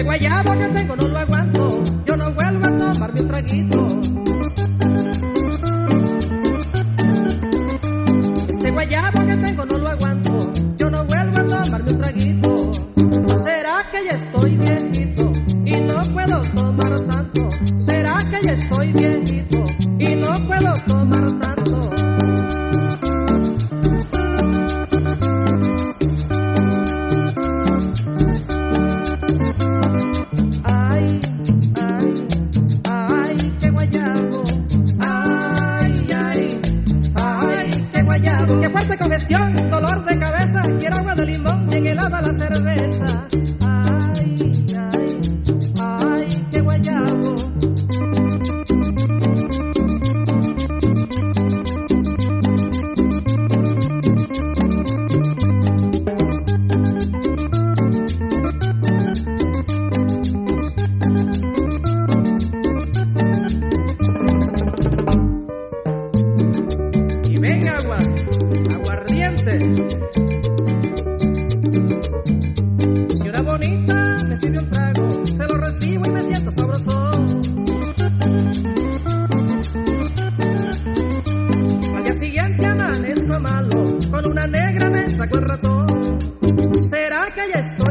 guayabo que tengo no lo aguanto, yo no vuelvo a tomarme un traguito. Este guayabo que tengo no lo aguanto, yo no vuelvo a tomarme un traguito. ¿Será que ya estoy viejito y no puedo tomar tanto? ¿Será que ya estoy viejito y no puedo tomar tanto? Qué fuerte congestión, dolor de cabeza, quiero agua de limón y en helada la cerveza. Ay, ay, ay, qué guayabo. Y venga agua. Si una bonita me sirve un trago, se lo recibo y me siento sabroso. Al día siguiente amanezco malo, con una negra me saco el ratón. ¿Será que ya estoy